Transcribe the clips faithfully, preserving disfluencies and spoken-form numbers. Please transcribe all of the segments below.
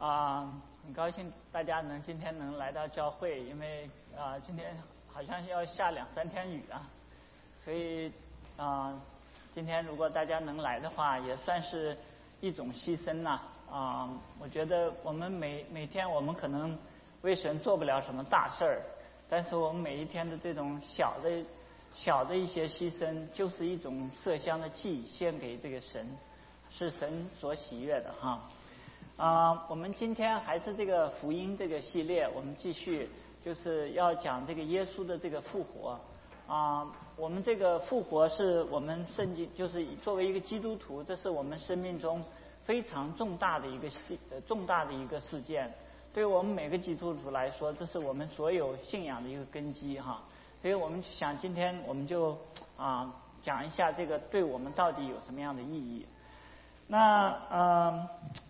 啊，很高兴大家能今天能来到教会，因为啊今天好像要下两三天雨啊，所以啊今天如果大家能来的话，也算是一种牺牲呐啊。我觉得我们每每天我们可能为神做不了什么大事儿，但是我们每一天的这种小的小的一些牺牲，就是一种麝香的祭献给这个神，是神所喜悦的哈。啊、呃，我们今天还是这个福音这个系列，我们继续就是要讲这个耶稣的这个复活啊、呃。我们这个复活是我们圣经，就是作为一个基督徒，这是我们生命中非常重大的一个事，呃，重大的一个事件。对我们每个基督徒来说，这是我们所有信仰的一个根基哈。所以我们想今天我们就啊、呃、讲一下这个对我们到底有什么样的意义。那呃。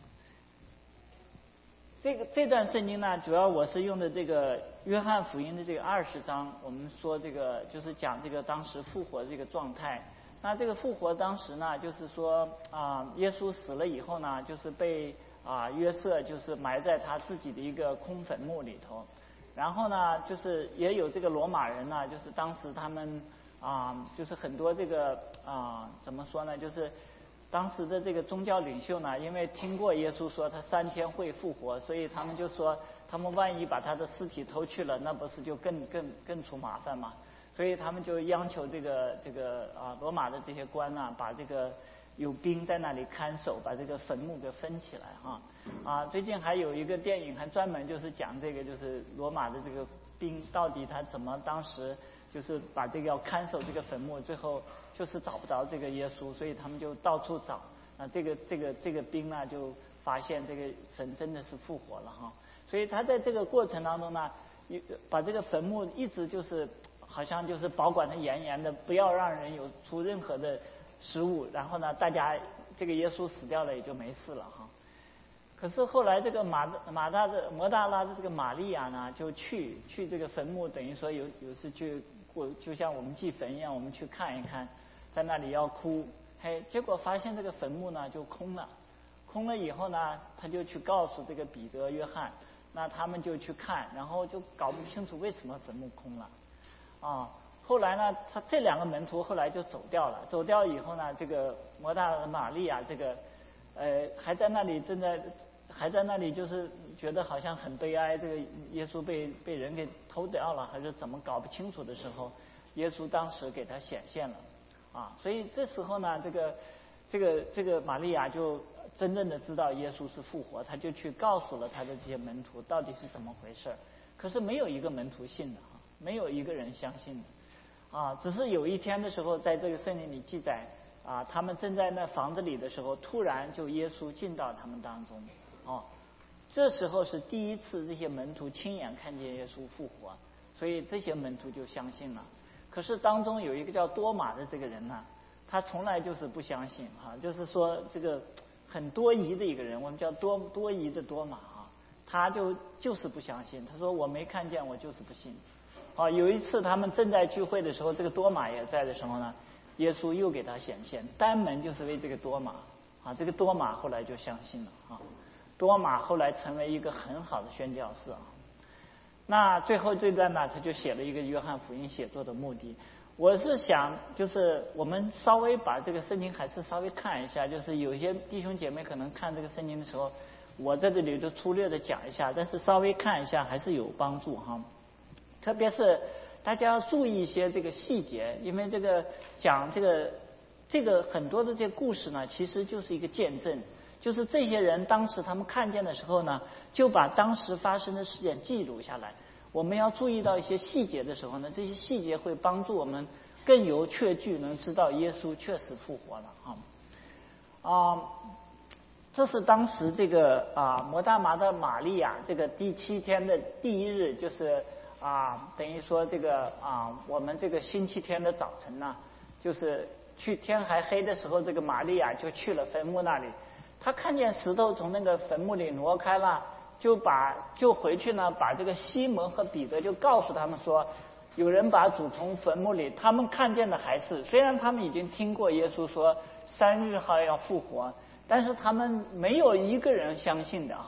这个这段圣经呢，主要我是用的这个约翰福音的这个二十章，我们说这个就是讲这个当时复活的这个状态。那这个复活当时呢，就是说啊、呃，耶稣死了以后呢，就是被啊、呃、约瑟就是埋在他自己的一个空坟墓里头。然后呢，就是也有这个罗马人呢，就是当时他们啊、呃，就是很多这个啊、呃、怎么说呢，就是。当时的这个宗教领袖呢，因为听过耶稣说他三天会复活，所以他们就说，他们万一把他的尸体偷去了，那不是就更更更出麻烦嘛？所以他们就央求这个这个啊罗马的这些官呐、啊，把这个有兵在那里看守，把这个坟墓给分起来哈。啊，最近还有一个电影还专门就是讲这个，就是罗马的这个兵到底他怎么当时就是把这个要看守这个坟墓，最后。就是找不着这个耶稣，所以他们就到处找。啊，这个这个这个兵呢，就发现这个神真的是复活了哈。所以他在这个过程当中呢，把这个坟墓一直就是好像就是保管得严严的，不要让人有出任何的失误。然后呢，大家这个耶稣死掉了也就没事了哈。可是后来这个马马大的摩大拉的这个玛利亚呢，就去去这个坟墓，等于说有有时去过，就像我们祭坟一样，我们去看一看。在那里要哭，嘿，结果发现这个坟墓呢就空了，空了以后呢，他就去告诉这个彼得、约翰，那他们就去看，然后就搞不清楚为什么坟墓空了，啊，后来呢，他这两个门徒后来就走掉了，走掉以后呢，这个摩大拉玛利亚这个，呃，还在那里正在还在那里就是觉得好像很悲哀，这个耶稣被被人给偷掉了，还是怎么搞不清楚的时候，耶稣当时给他显现了。啊，所以这时候呢，这个这个这个玛利亚就真正的知道耶稣是复活，他就去告诉了他的这些门徒到底是怎么回事。可是没有一个门徒信的啊，没有一个人相信的啊。只是有一天的时候，在这个圣经里记载啊，他们正在那房子里的时候，突然就耶稣进到他们当中哦、啊。这时候是第一次这些门徒亲眼看见耶稣复活，所以这些门徒就相信了。可是当中有一个叫多马的这个人呢，他从来就是不相信哈，就是说这个很多疑的一个人，我们叫多多疑的多马啊，他就就是不相信，他说我没看见，我就是不信。啊，有一次他们正在聚会的时候，这个多马也在的时候呢，耶稣又给他显现，单门就是为这个多马啊，这个多马后来就相信了啊，多马后来成为一个很好的宣教士啊。那最后这段呢，他就写了一个约翰福音写作的目的。我是想，就是我们稍微把这个圣经还是稍微看一下，就是有些弟兄姐妹可能看这个圣经的时候，我在这里就粗略的讲一下，但是稍微看一下还是有帮助哈。特别是大家要注意一些这个细节，因为这个讲这个这个很多的这些故事呢，其实就是一个见证。就是这些人当时他们看见的时候呢，就把当时发生的事件记录下来。我们要注意到一些细节的时候呢，这些细节会帮助我们更有确据，能知道耶稣确实复活了啊。啊，这是当时这个啊摩大麻的玛利亚这个第七天的第一日，就是啊等于说这个啊我们这个星期天的早晨呢，就是去天还黑的时候，这个玛利亚就去了坟墓那里。他看见石头从那个坟墓里挪开了，就把就回去呢，把这个西门和彼得就告诉他们说，有人把主从坟墓里，他们看见的还是，虽然他们已经听过耶稣说三日后要复活，但是他们没有一个人相信的哈。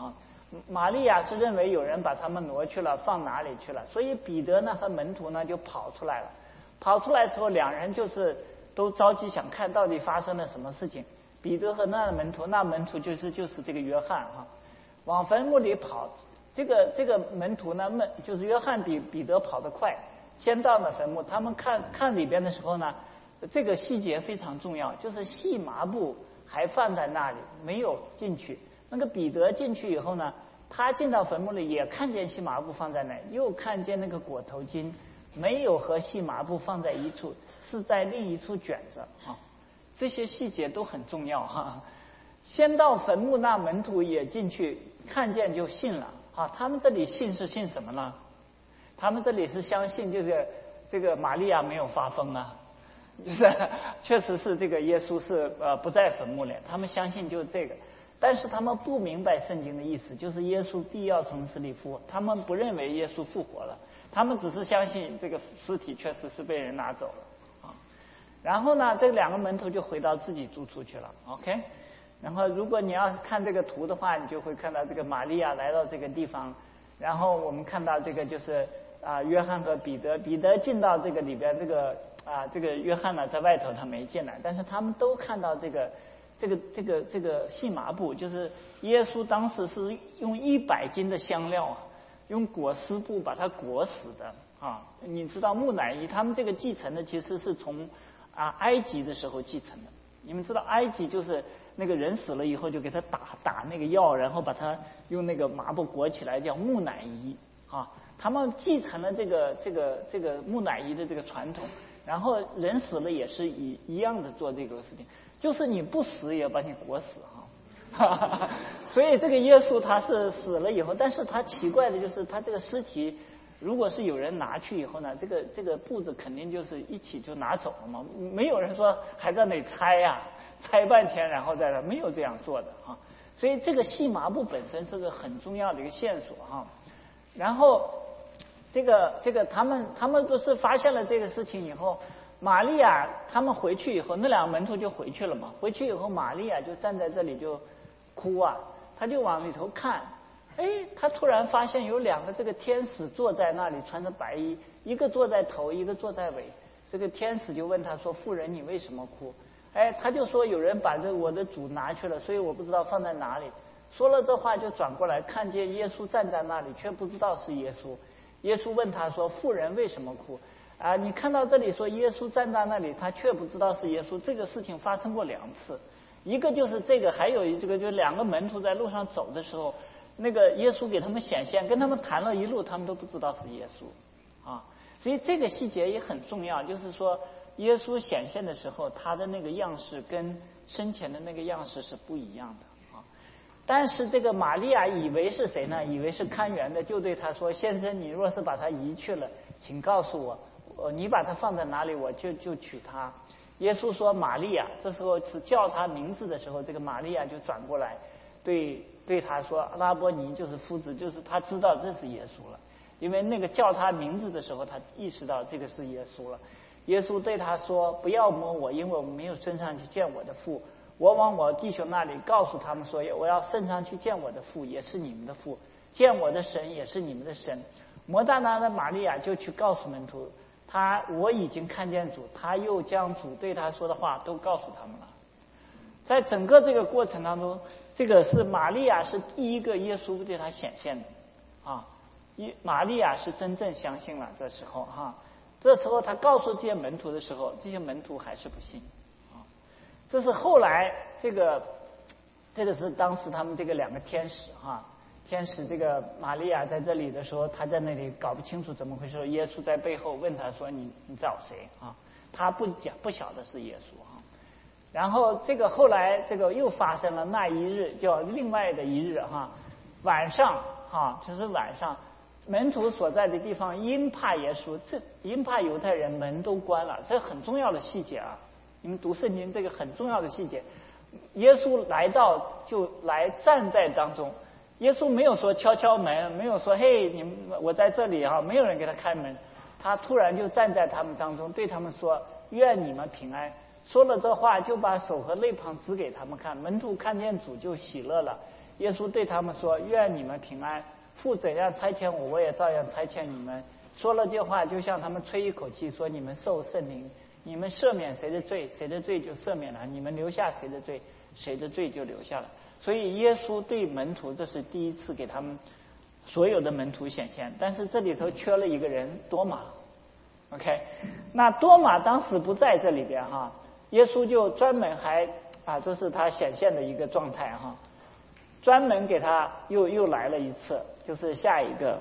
玛利亚是认为有人把他们挪去了，放哪里去了，所以彼得呢和门徒呢就跑出来了。跑出来的时候，两人就是都着急想看到底发生了什么事情。彼得和那门徒，那门徒就是就是这个约翰哈，往坟墓里跑。这个这个门徒呢，门就是约翰比彼得跑得快，先到了坟墓。他们看看里边的时候呢，这个细节非常重要，就是细麻布还放在那里，没有进去。那个彼得进去以后呢，他进到坟墓里也看见细麻布放在那，又看见那个裹头巾没有和细麻布放在一处，是在另一处卷着啊。这些细节都很重要哈。先到坟墓，那门徒也进去看见就信了啊。他们这里信是信什么呢？他们这里是相信就是这个玛利亚没有发疯啊，就是确实是这个耶稣是呃不在坟墓里，他们相信就是这个。但是他们不明白圣经的意思，就是耶稣必要从死里复活，他们不认为耶稣复活了，他们只是相信这个尸体确实是被人拿走了啊。然后呢，这两个门徒就回到自己住处去了 ，OK。然后如果你要看这个图的话，你就会看到这个玛利亚来到这个地方，然后我们看到这个就是啊约翰和彼得，彼得进到这个里边，这个啊这个约翰呢在外头他没进来，但是他们都看到这个。这个这个这个细麻布，就是耶稣当时是用一百斤的香料啊，用裹尸布把它裹死的啊。你知道木乃伊他们这个继承的其实是从啊埃及的时候继承的。你们知道埃及就是那个人死了以后就给他打打那个药，然后把他用那个麻布裹起来，叫木乃伊啊。他们继承了这个这个这个木乃伊的这个传统，然后人死了也是一一样的做这个事情。就是你不死也要把你裹死哈，所以这个耶稣他是死了以后，但是他奇怪的就是他这个尸体，如果是有人拿去以后呢，这个这个布子肯定就是一起就拿走了嘛，没有人说还在那里拆呀、啊，拆半天然后再来，没有这样做的哈。所以这个细麻布本身是个很重要的一个线索哈。然后这个这个他们他们不是发现了这个事情以后。玛利亚他们回去以后，那两个门徒就回去了嘛。回去以后，玛利亚就站在这里就哭啊，他就往里头看，哎，他突然发现有两个这个天使坐在那里，穿着白衣，一个坐在头，一个坐在尾。这个天使就问他说：“妇人，你为什么哭？”哎，他就说：“有人把这我的主拿去了，所以我不知道放在哪里。”说了这话就转过来，看见耶稣站在那里，却不知道是耶稣。耶稣问他说：“妇人为什么哭？”啊，你看到这里说耶稣站在那里，他却不知道是耶稣。这个事情发生过两次，一个就是这个，还有一个就是两个门徒在路上走的时候，那个耶稣给他们显现，跟他们谈了一路，他们都不知道是耶稣啊。所以这个细节也很重要，就是说耶稣显现的时候，他的那个样式跟生前的那个样式是不一样的啊。但是这个玛利亚以为是谁呢？以为是看园的，就对他说：“先生，你若是把他移去了，请告诉我。”呃，你把它放在哪里，我就就取它。耶稣说玛利亚，这时候是叫他名字的时候，这个玛利亚就转过来，对对他说拉波尼，就是夫子，就是他知道这是耶稣了，因为那个叫他名字的时候，他意识到这个是耶稣了。耶稣对他说：“不要摸我，因为我没有升上去见我的父。我往我弟兄那里告诉他们说，我要升上去见我的父，也是你们的父；见我的神，也是你们的神。”摩大拉的玛利亚就去告诉门徒。他我已经看见主，他又将主对他说的话都告诉他们了。在整个这个过程当中，这个是玛利亚是第一个耶稣对他显现的啊，玛利亚是真正相信了。这时候哈、啊，这时候他告诉这些门徒的时候，这些门徒还是不信啊。这是后来这个这个是当时他们这个两个天使哈。啊天使这个玛利亚在这里的时候，他在那里搞不清楚怎么回事。耶稣在背后问他说：“你你找谁啊？”他不讲不晓得是耶稣啊。然后这个后来这个又发生了那一日，叫另外的一日哈，晚上哈，就是晚上，门徒所在的地方因怕耶稣，这因怕犹太人门都关了，这很重要的细节啊。你们读圣经这个很重要的细节，耶稣来到就来站在当中。耶稣没有说敲敲门，没有说嘿，你们我在这里啊，没有人给他开门，他突然就站在他们当中，对他们说：“愿你们平安。”说了这话，就把手和肋旁指给他们看。门徒看见主就喜乐了。 耶稣对他们说：“愿你们平安。父怎样差遣我，我也照样差遣你们。”说了这话，就像他们吹一口气，说：“你们受圣灵，你们赦免谁的罪，谁的罪就赦免了；你们留下谁的罪，谁的罪就留下了。”所以耶稣对门徒，这是第一次给他们所有的门徒显现。但是这里头缺了一个人，多马。OK， 那多马当时不在这里边哈，耶稣就专门还啊，这是他显现的一个状态哈，专门给他又又来了一次，就是下一个。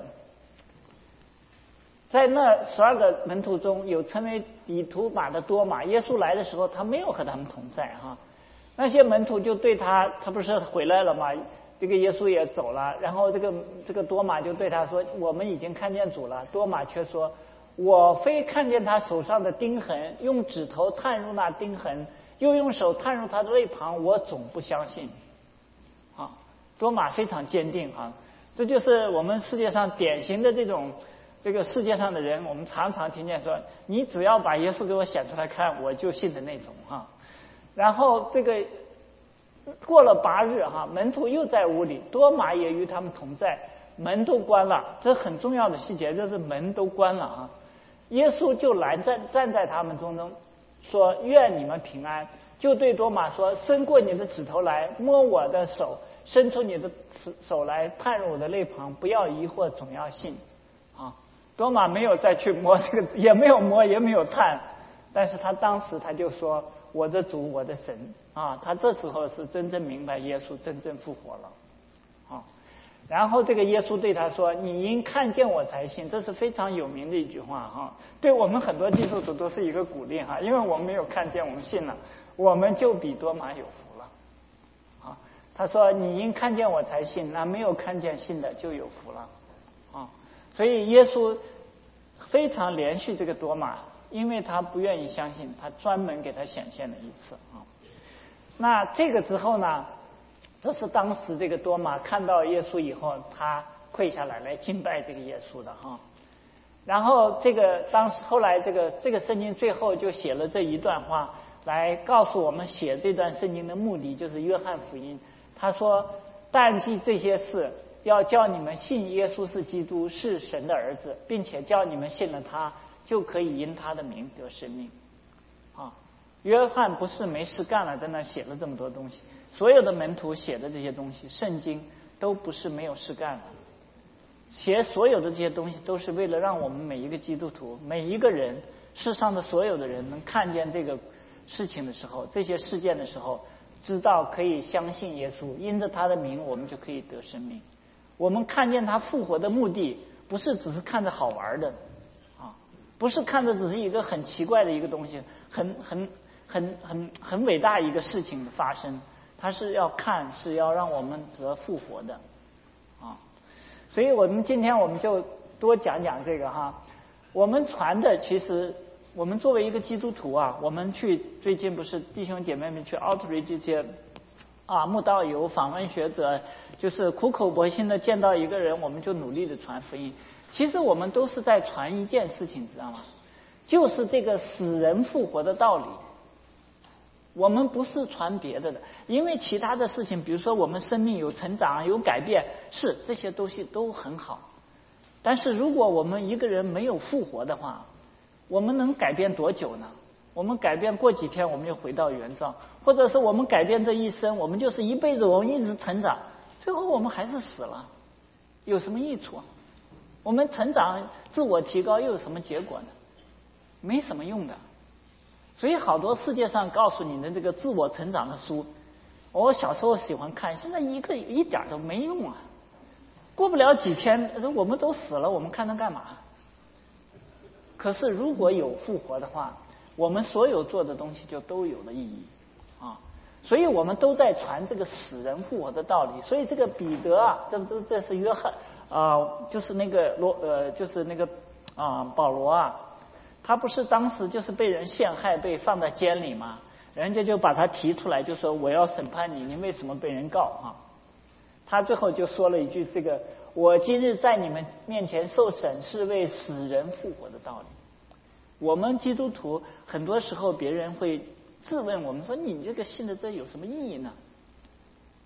在那十二个门徒中有称为以图马的多马，耶稣来的时候他没有和他们同在哈，那些门徒就对他，他不是回来了吗？这个耶稣也走了，然后这个这个多马就对他说：“我们已经看见主了。”多马却说：“我非看见他手上的钉痕，用指头探入那钉痕，又用手探入他的肋旁，我总不相信。”啊，多马非常坚定啊，这就是我们世界上典型的这种。这个世界上的人，我们常常听见说：“你只要把耶稣给我显出来看，我就信的那种哈。”然后这个过了八日哈，门徒又在屋里，多马也与他们同在，门都关了，这很重要的细节，就是门都关了啊。耶稣就来站站在他们中中，说：“愿你们平安。”就对多马说：“伸过你的指头来，摸我的手；伸出你的手来，探入我的肋旁。不要疑惑，总要信。”啊。多马没有再去摸这个，也没有摸，也没有探，但是他当时他就说：“我的主，我的神啊！”他这时候是真正明白耶稣真正复活了啊。然后这个耶稣对他说：“你因看见我才信。”这是非常有名的一句话哈，对我们很多基督徒都是一个鼓励哈，因为我们没有看见，我们信了，我们就比多马有福了啊。他说：“你因看见我才信，那没有看见信的就有福了啊。”所以耶稣非常连续这个多马，因为他不愿意相信，他专门给他显现了一次啊。那这个之后呢，这是当时这个多马看到耶稣以后，他跪下来来敬拜这个耶稣的哈。然后这个当时后来这个这个圣经最后就写了这一段话，来告诉我们写这段圣经的目的，就是约翰福音。他说：“但记这些事，要叫你们信耶稣是基督，是神的儿子，并且叫你们信了他，就可以因他的名得生命。”啊，约翰不是没事干了，在那写了这么多东西。所有的门徒写的这些东西，圣经都不是没有事干的。写所有的这些东西，都是为了让我们每一个基督徒、每一个人，世上的所有的人能看见这个事情的时候，这些事件的时候，知道可以相信耶稣，因着他的名，我们就可以得生命。我们看见他复活的目的，不是只是看着好玩的啊，不是看着只是一个很奇怪的一个东西，很很很很很伟大一个事情的发生，他是要看，是要让我们得复活的啊。所以我们今天我们就多讲讲这个哈。我们传的其实，我们作为一个基督徒啊，我们去最近不是弟兄姐妹们去 outreach 这些啊，慕道友、访问学者，就是苦口婆心的见到一个人，我们就努力的传福音。其实我们都是在传一件事情，知道吗？就是这个死人复活的道理。我们不是传别的的，因为其他的事情，比如说我们生命有成长、有改变，是这些东西都很好。但是如果我们一个人没有复活的话，我们能改变多久呢？我们改变过几天，我们又回到原状，或者是我们改变这一生，我们就是一辈子我们一直成长，最后我们还是死了，有什么益处啊？我们成长、自我提高又有什么结果呢？没什么用的。所以好多世界上告诉你的这个自我成长的书，我小时候喜欢看，现在一个一点都没用啊！过不了几天，我们都死了，我们看它干嘛？可是如果有复活的话，我们所有做的东西就都有了意义啊！所以我们都在传这个死人复活的道理。所以这个彼得啊，这这这是约翰啊、呃，就是那个罗呃，就是那个啊、呃、保罗啊，他不是当时就是被人陷害，被放在监里吗？人家就把他提出来，就说我要审判你，你为什么被人告啊？他最后就说了一句：这个我今日在你们面前受审，是为死人复活的道理。我们基督徒很多时候别人会质问我们说：你这个信的这有什么意义呢？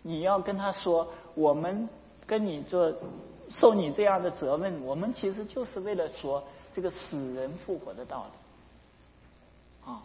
你要跟他说，我们跟你做受你这样的责问，我们其实就是为了说这个死人复活的道理啊。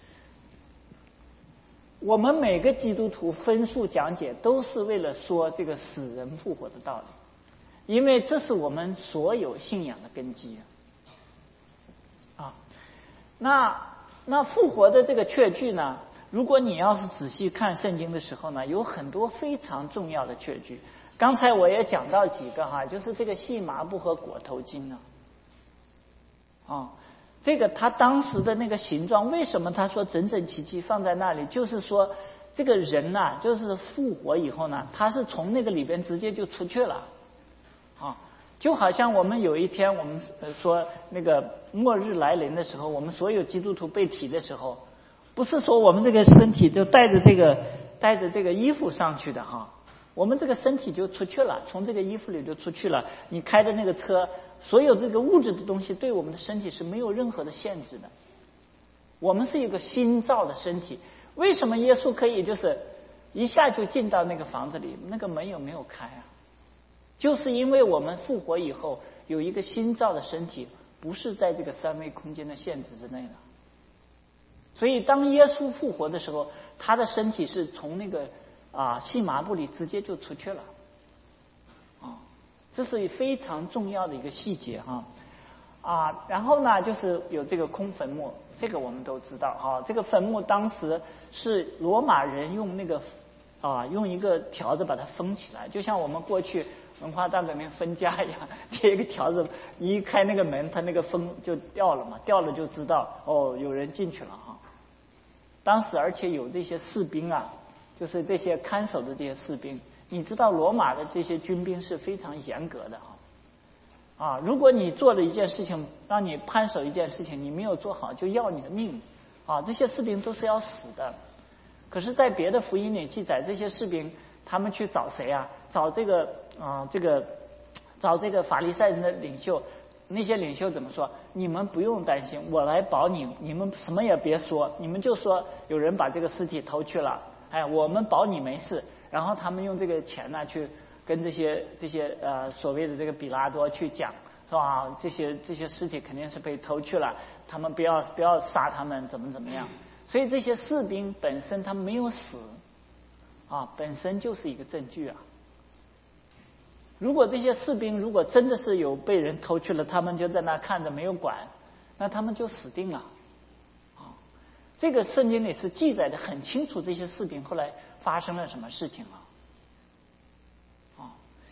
我们每个基督徒分数讲解都是为了说这个死人复活的道理，因为这是我们所有信仰的根基啊。那那复活的这个确据呢，如果你要是仔细看圣经的时候呢，有很多非常重要的确据。刚才我也讲到几个哈，就是这个细麻布和裹头巾呢，啊。这个他当时的那个形状，为什么他说整整齐齐放在那里？就是说，这个人呐、啊，就是复活以后呢，他是从那个里边直接就出去了，啊，就好像我们有一天我们说那个末日来临的时候，我们所有基督徒被提的时候，不是说我们这个身体就带着这个带着这个衣服上去的哈，我们这个身体就出去了，从这个衣服里就出去了。你开的那个车。所有这个物质的东西对我们的身体是没有任何的限制的，我们是一个新造的身体。为什么耶稣可以就是一下就进到那个房子里，那个门有没有开啊？就是因为我们复活以后有一个新造的身体，不是在这个三维空间的限制之内的。所以当耶稣复活的时候，他的身体是从那个啊细麻布里直接就出去了啊。这是非常重要的一个细节哈啊，然后呢，就是有这个空坟墓，这个我们都知道哈。这个坟墓当时是罗马人用那个啊，用一个条子把它封起来，就像我们过去文化大革命分家一样，贴一个条子，一开那个门，它那个封就掉了嘛，掉了就知道哦，有人进去了哈。当时而且有这些士兵啊，就是这些看守的这些士兵。你知道罗马的这些军兵是非常严格的啊，啊，如果你做了一件事情，让你看守一件事情，你没有做好，就要你的命啊！这些士兵都是要死的。可是，在别的福音里记载，这些士兵他们去找谁啊？找这个啊，这个找这个法利赛人的领袖。那些领袖怎么说？你们不用担心，我来保你，你们什么也别说，你们就说有人把这个尸体偷去了，哎，我们保你没事。然后他们用这个钱呢，去跟这些这些呃所谓的这个比拉多去讲，是吧？这些这些尸体肯定是被偷去了，他们不要不要杀他们，怎么怎么样？所以这些士兵本身他们没有死，啊，本身就是一个证据啊。如果这些士兵如果真的是有被人偷去了，他们就在那看着没有管，那他们就死定了。啊，这个圣经里是记载的很清楚，这些士兵后来发生了什么事情啊？啊，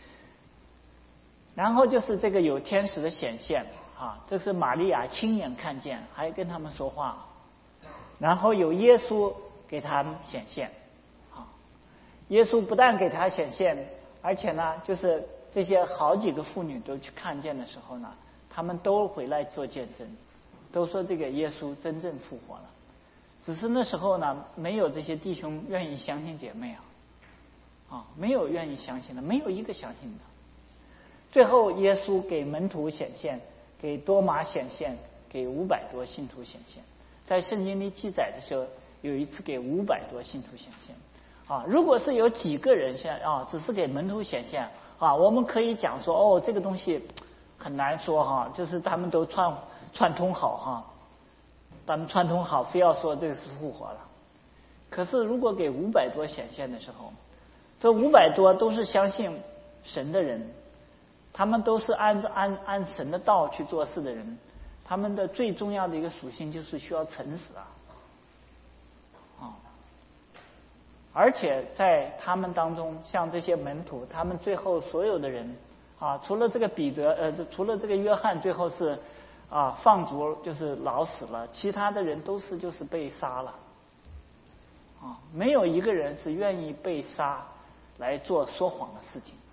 然后就是这个有天使的显现啊，这是玛利亚亲眼看见，还跟他们说话。然后有耶稣给他们显现啊，耶稣不但给他显现，而且呢，就是这些好几个妇女都去看见的时候呢，他们都回来做见证，都说这个耶稣真正复活了。只是那时候呢，没有这些弟兄愿意相信姐妹啊，啊，没有愿意相信的，没有一个相信的。最后，耶稣给门徒显现，给多马显现，给五百多信徒显现。在圣经里记载的时候，有一次给五百多信徒显现。啊，如果是有几个人现啊，只是给门徒显现啊，我们可以讲说，哦，这个东西很难说哈，就是他们都串串通好哈。他们串通好，非要说这个是复活了。可是如果给五百多显现的时候，这五百多都是相信神的人，他们都是按按按神的道去做事的人，他们的最重要的一个属性就是需要诚实啊，啊，而且在他们当中，像这些门徒，他们最后所有的人啊，除了这个彼得，呃，除了这个约翰，最后是。啊，放逐就是老死了，其他的人都是就是被杀了，啊，没有一个人是愿意被杀来做说谎的事情。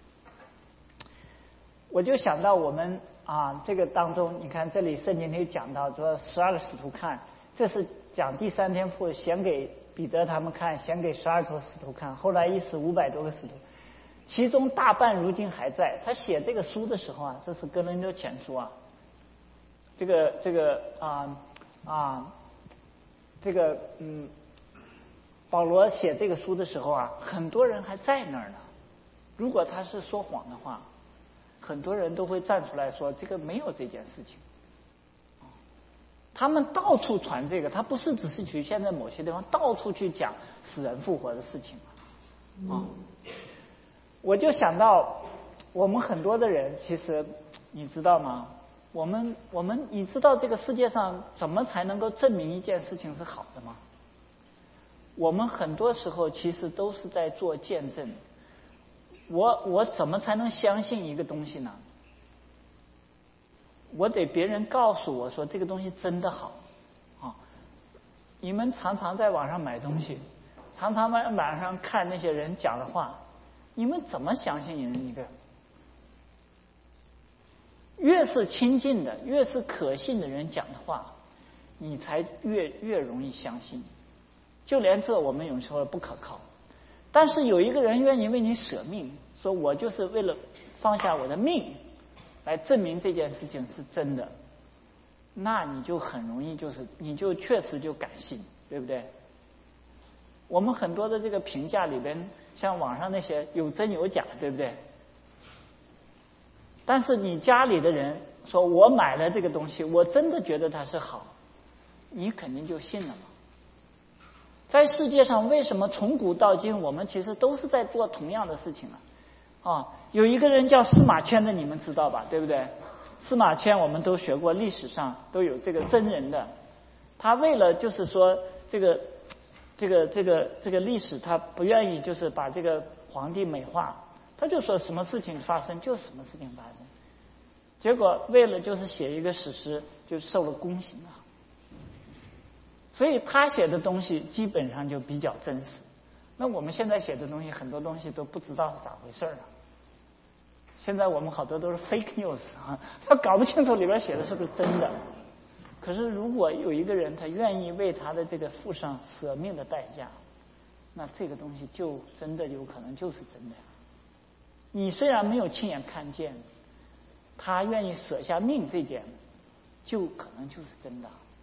我就想到我们啊，这个当中，你看这里圣经里讲到说十二个使徒看，这是讲第三天复显给彼得他们看，显给十二个使徒看，后来一死五百多个使徒，其中大半如今还在。他写这个书的时候啊，这是哥林多前书啊。这个这个啊啊，这个嗯， 保罗写这个书的时候啊，很多人还在那儿呢。如果他是说谎的话，很多人都会站出来说这个没有这件事情。他们到处传这个，他不是只是局限在某些地方，到处去讲死人复活的事情啊。我就想到我们很多的人，其实你知道吗？我们我们你知道这个世界上怎么才能够证明一件事情是好的吗？我们很多时候其实都是在做见证。我我怎么才能相信一个东西呢？我得别人告诉我说这个东西真的好啊！你们常常在网上买东西，常常在网上看那些人讲的话，你们怎么相信人一个？越是亲近的，越是可信的人讲的话，你才越越容易相信。就连这我们有时候不可靠，但是有一个人愿意为你舍命，说我就是为了放下我的命来证明这件事情是真的，那你就很容易就是你就确实就敢信，对不对？我们很多的这个评价里边，像网上那些有真有假，对不对？但是你家里的人说我买了这个东西，我真的觉得它是好，你肯定就信了嘛。在世界上，为什么从古到今我们其实都是在做同样的事情啊？啊，有一个人叫司马迁的，你们知道吧？对不对？司马迁我们都学过，历史上都有这个真人的。他为了就是说这个这个这个这个历史，他不愿意就是把这个皇帝美化，他就说什么事情发生就什么事情发生。结果为了就是写一个史诗，就受了宫刑啊。所以他写的东西基本上就比较真实。那我们现在写的东西，很多东西都不知道是咋回事了。现在我们好多都是 fake news 啊，他搞不清楚里边写的是不是真的。可是如果有一个人他愿意为他的这个付上舍命的代价，那这个东西就真的有可能就是真的。你虽然没有亲眼看见，他愿意舍下命这点，就可能就是真的。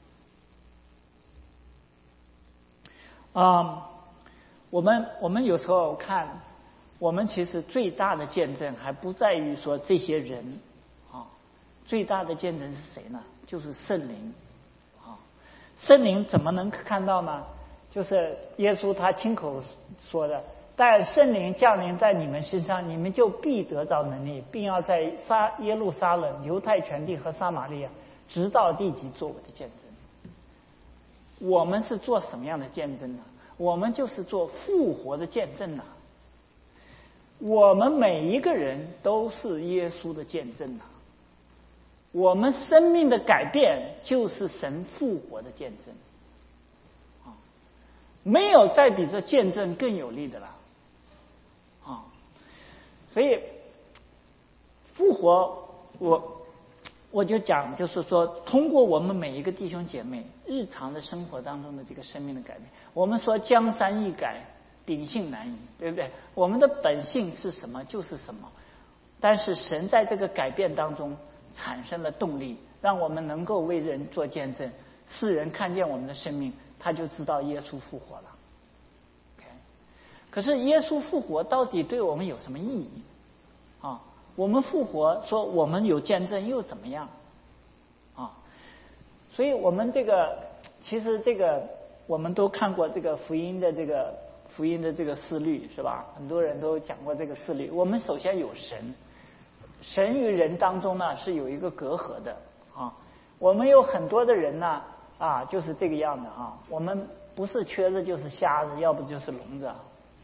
啊、嗯，我们我们有时候看，我们其实最大的见证还不在于说这些人啊，最大的见证是谁呢？就是圣灵啊。圣灵怎么能看到呢？就是耶稣他亲口说的，但圣灵降临在你们身上，你们就必得着能力，并要在撒耶路撒冷、犹太全地和撒玛利亚，直到地极做我的见证。我们是做什么样的见证呢？我们就是做复活的见证呢。我们每一个人都是耶稣的见证呢。我们生命的改变就是神复活的见证啊，没有再比这见证更有力的了啊。所以复活，我我就讲，就是说，通过我们每一个弟兄姐妹日常的生活当中的这个生命的改变，我们说江山易改，秉性难移，对不对？我们的本性是什么就是什么，但是神在这个改变当中产生了动力，让我们能够为人做见证，世人看见我们的生命，他就知道耶稣复活了。Okay? 可是耶稣复活到底对我们有什么意义啊？我们复活说我们有见证又怎么样啊？所以我们这个其实这个我们都看过这个福音的这个福音的这个事律是吧？很多人都讲过这个事律。我们首先有神，神与人当中呢是有一个隔阂的啊。我们有很多的人呢啊就是这个样的啊，我们不是瘸子就是瞎子，要不就是聋子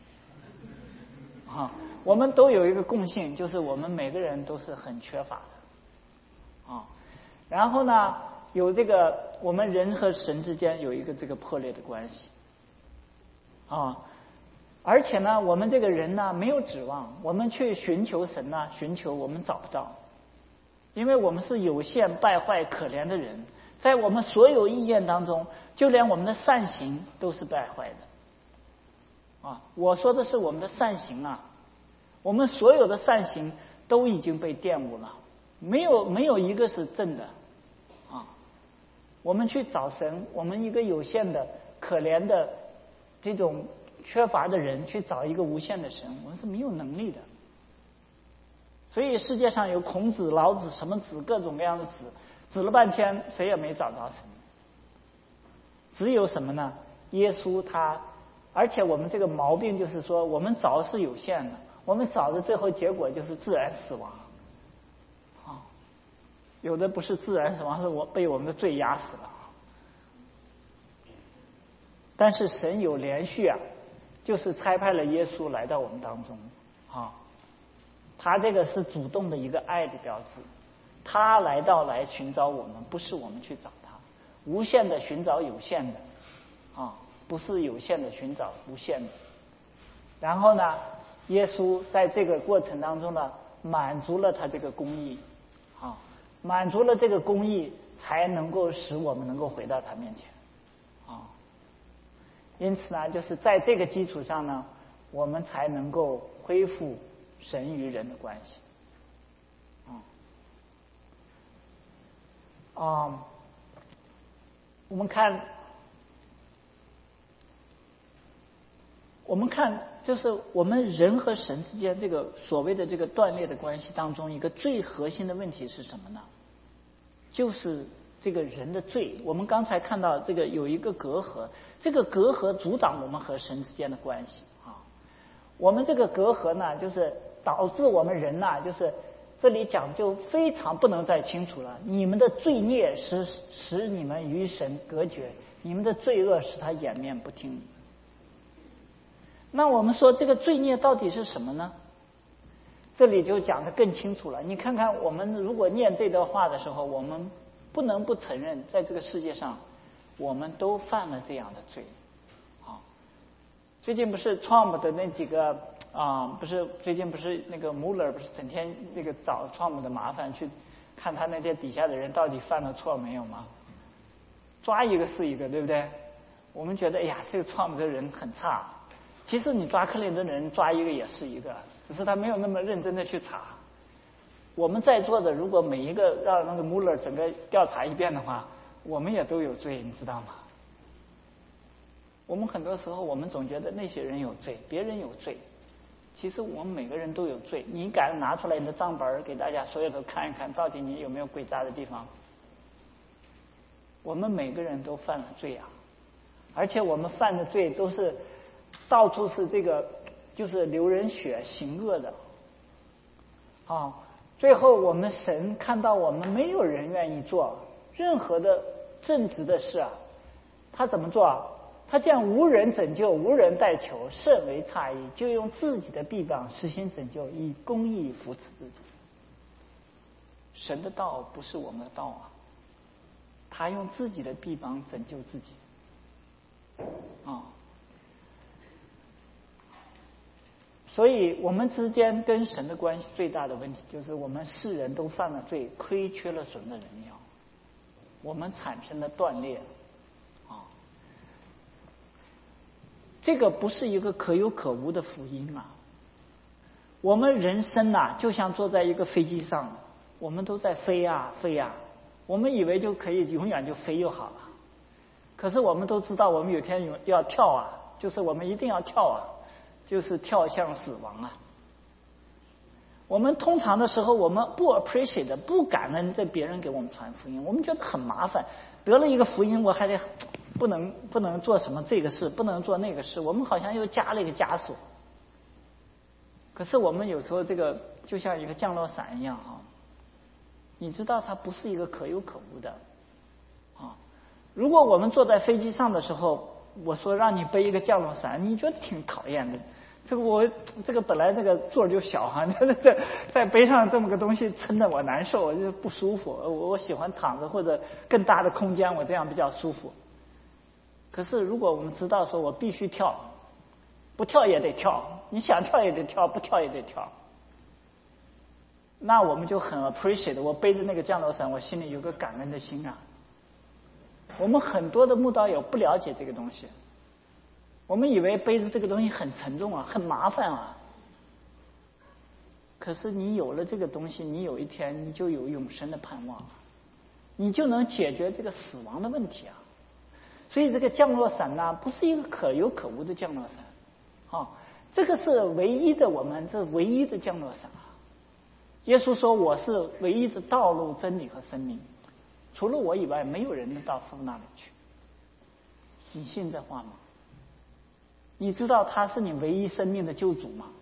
啊。我们都有一个共性，就是我们每个人都是很缺乏的啊。然后呢，有这个我们人和神之间有一个这个破裂的关系啊。而且呢，我们这个人呢没有指望，我们去寻求神呢，寻求我们找不到，因为我们是有限、败坏、可怜的人，在我们所有意愿当中，就连我们的善行都是败坏的啊。我说的是我们的善行啊。我们所有的善行都已经被玷污了，没有没有一个是正的啊。我们去找神，我们一个有限的、可怜的这种缺乏的人去找一个无限的神，我们是没有能力的。所以世界上有孔子、老子什么子，各种各样的子，指了半天谁也没找着神。只有什么呢？耶稣他，而且我们这个毛病就是说，我们找是有限的，我们找的最后结果就是自然死亡。啊，有的不是自然死亡，是我被我们的罪压死了。但是神有连续啊，就是差派了耶稣来到我们当中啊，他这个是主动的一个爱的标志，他来到来寻找我们，不是我们去找他，无限的寻找有限的啊，不是有限的寻找无限的。然后呢，耶稣在这个过程当中呢，满足了他这个公义啊，满足了这个公义，才能够使我们能够回到他面前啊。因此呢，就是在这个基础上呢，我们才能够恢复神与人的关系。啊、嗯，我们看，我们看，就是我们人和神之间这个所谓的这个断裂的关系当中，一个最核心的问题是什么呢？就是这个人的罪。我们刚才看到这个有一个隔阂，这个隔阂阻挡我们和神之间的关系啊。我们这个隔阂呢，就是导致我们人呐，就是这里讲就非常不能再清楚了。你们的罪孽使使你们与神隔绝，你们的罪恶使他掩面不听。那我们说这个罪孽到底是什么呢？这里就讲得更清楚了。你看看我们如果念这段话的时候，我们不能不承认，在这个世界上，我们都犯了这样的罪。啊，最近不是 Trump 的那几个啊，不是最近不是那个 Mueller 不是整天那个找 Trump 的麻烦，去看他那些底下的人到底犯了错没有吗？抓一个是一个，对不对？我们觉得哎呀，这个 Trump 的人很差。其实你抓克林顿的人抓一个也是一个，只是他没有那么认真的去查。我们在座的，如果每一个让那个穆勒整个调查一遍的话，我们也都有罪，你知道吗？我们很多时候，我们总觉得那些人有罪，别人有罪，其实我们每个人都有罪。你敢拿出来你的账本给大家所有的看一看，到底你有没有诡诈的地方？我们每个人都犯了罪啊，而且我们犯的罪都是到处是这个，就是流人血、行恶的啊。最后我们神看到我们没有人愿意做任何的正直的事啊，他怎么做啊？他见无人拯救，无人代求，甚为诧异，就用自己的臂膀实行拯救，以公义扶持自己。神的道不是我们的道啊，他用自己的臂膀拯救自己啊。所以我们之间跟神的关系最大的问题，就是我们世人都犯了罪，亏缺了神的荣耀，我们产生了断裂啊。这个不是一个可有可无的福音啊。我们人生呐、啊，就像坐在一个飞机上，我们都在飞啊飞啊，我们以为就可以永远就飞就好了。可是我们都知道，我们有天要跳啊，就是我们一定要跳啊。就是跳向死亡啊！我们通常的时候，我们不 appreciate 不感恩这别人给我们传福音，我们觉得很麻烦。得了一个福音，我还得不能不能做什么这个事，不能做那个事，我们好像又加了一个枷锁。可是我们有时候这个就像一个降落伞一样啊，你知道它不是一个可有可无的啊。如果我们坐在飞机上的时候，我说让你背一个降落伞，你觉得挺讨厌的。这个我这个本来这个座就小哈，这这再背上这么个东西撑得我难受，我就不舒服。我我喜欢躺着或者更大的空间，我这样比较舒服。可是如果我们知道说我必须跳，不跳也得跳，你想跳也得跳，不跳也得跳，那我们就很 appreciate。我背着那个降落伞，我心里有个感恩的心啊。我们很多的慕道友不了解这个东西，我们以为背着这个东西很沉重啊，很麻烦啊。可是你有了这个东西，你有一天你就有永生的盼望了，你就能解决这个死亡的问题啊。 所以这个降落伞呢，不是一个可有可无的降落伞，啊，这个是唯一的，我们这唯一的降落伞啊。耶稣说：“我是唯一的道路、真理和生命，除了我以外，没有人能到父那里去。”你信这话吗？你知道他是你唯一生命的救主吗？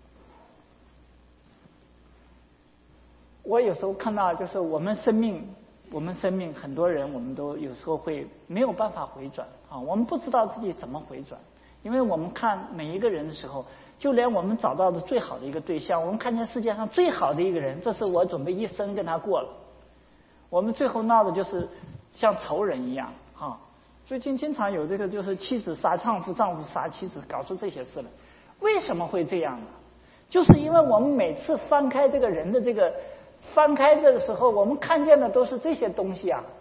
我有时候看到，就是我们生命，我们生命很多人，我们都有时候会没有办法回转啊，我们不知道自己怎么回转，因为我们看每一个人的时候，就连我们找到的最好的一个对象，我们看见世界上最好的一个人，这是我准备一生跟他过了，我们最后闹的就是像仇人一样啊。最近经常有这个，就是妻子杀丈夫，丈夫杀妻子，搞出这些事来。为什么会这样呢？就是因为我们每次翻开这个人的这个翻开的时候，我们看见的都是这些东西啊。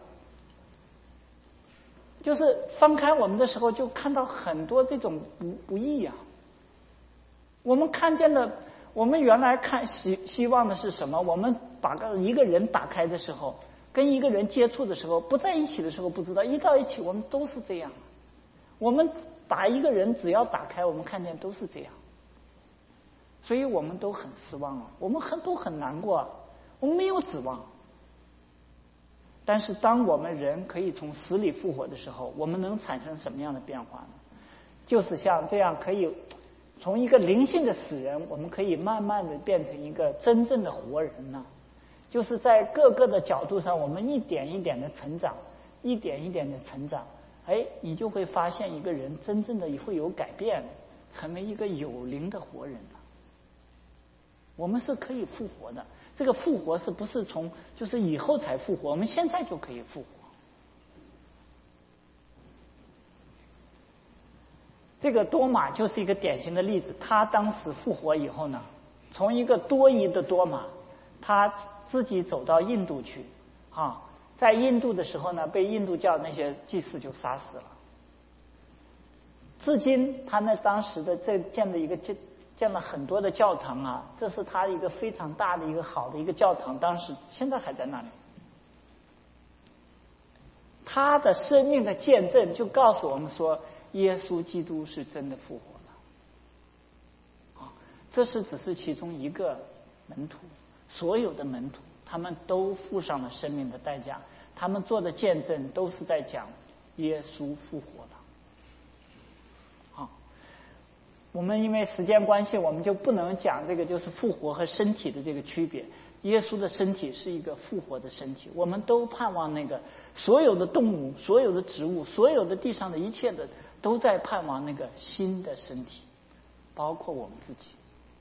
就是翻开我们的时候，就看到很多这种不不义啊。我们看见的，我们原来看希希望的是什么？我们把个一个人打开的时候，跟一个人接触的时候，不在一起的时候不知道，一到一起我们都是这样。我们把一个人只要打开，我们看见都是这样，所以我们都很失望啊，我们很都很难过啊，我们没有指望。但是当我们人可以从死里复活的时候，我们能产生什么样的变化呢？就是像这样，可以从一个灵性的死人，我们可以慢慢的变成一个真正的活人呢。就是在各个的角度上，我们一点一点的成长，一点一点的成长，哎，你就会发现一个人真正的会有改变，成为一个有灵的活人了。我们是可以复活的，这个复活是不是从就是以后才复活？我们现在就可以复活。这个多马就是一个典型的例子，他当时复活以后呢，从一个多疑的多马，他自己走到印度去啊，在印度的时候呢，被印度教那些祭司就杀死了。至今他那当时的这建的一个建建了很多的教堂啊，这是他一个非常大的一个好的一个教堂，当时现在还在那里。他的生命的见证就告诉我们说，耶稣基督是真的复活了啊，这是只是其中一个门徒。所有的门徒，他们都付上了生命的代价，他们做的见证都是在讲耶稣复活的。好，我们因为时间关系，我们就不能讲这个就是复活和身体的这个区别。耶稣的身体是一个复活的身体，我们都盼望那个所有的动物、所有的植物、所有的地上的一切的，都在盼望那个新的身体，包括我们自己。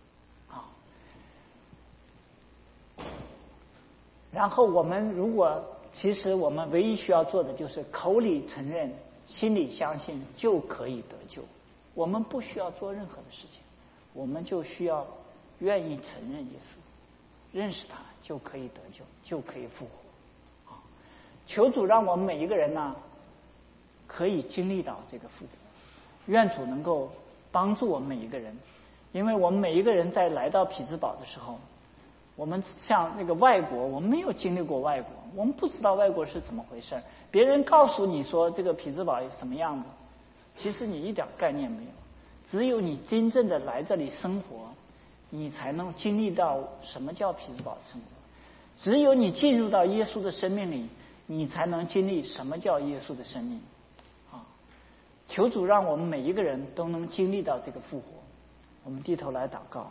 然后我们如果其实我们唯一需要做的就是口里承认，心里相信，就可以得救。我们不需要做任何的事情，我们就需要愿意承认耶稣，认识他，就可以得救，就可以复活。求主让我们每一个人呢，可以经历到这个复活。愿主能够帮助我们每一个人，因为我们每一个人在来到匹兹堡的时候，我们像那个外国，我们没有经历过外国，我们不知道外国是怎么回事。别人告诉你说这个匹兹堡什么样子，其实你一点概念没有。只有你真正的来这里生活，你才能经历到什么叫匹兹堡生活。只有你进入到耶稣的生命里，你才能经历什么叫耶稣的生命。啊，求主让我们每一个人都能经历到这个复活。我们低头来祷告。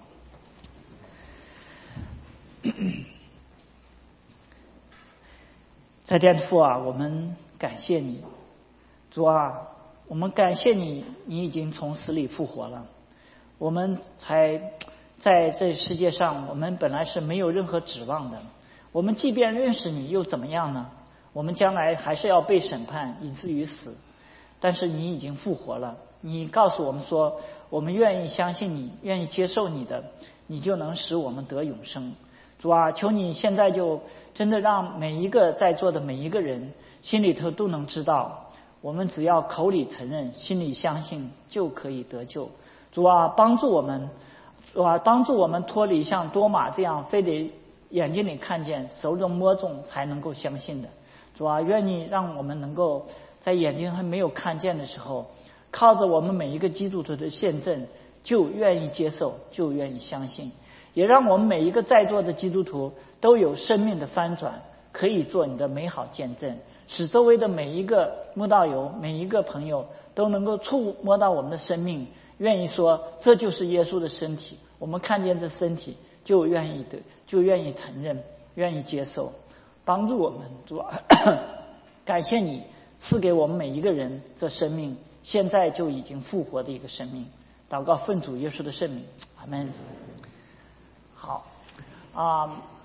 在天父啊，我们感谢你，主啊，我们感谢你，你已经从死里复活了，我们才在这世界上，我们本来是没有任何指望的，我们即便认识你又怎么样呢？我们将来还是要被审判，以至于死。但是你已经复活了，你告诉我们说，我们愿意相信你，愿意接受你的，你就能使我们得永生。主啊，求你现在就真的让每一个在座的每一个人心里头都能知道，我们只要口里承认，心里相信，就可以得救。主啊，帮助我们，主啊，帮助我们脱离像多马这样非得眼睛里看见手中摸中才能够相信的。主啊，愿你让我们能够在眼睛还没有看见的时候，靠着我们每一个基督徒的见证，就愿意接受，就愿意相信，也让我们每一个在座的基督徒都有生命的翻转，可以做你的美好见证，使周围的每一个慕道友、每一个朋友都能够触摸到我们的生命，愿意说这就是耶稣的身体，我们看见这身体就愿意的，就愿意承认，愿意接受，帮助我们。主啊，感谢你赐给我们每一个人这生命，现在就已经复活的一个生命。祷告奉主耶稣的圣名，阿们。好啊。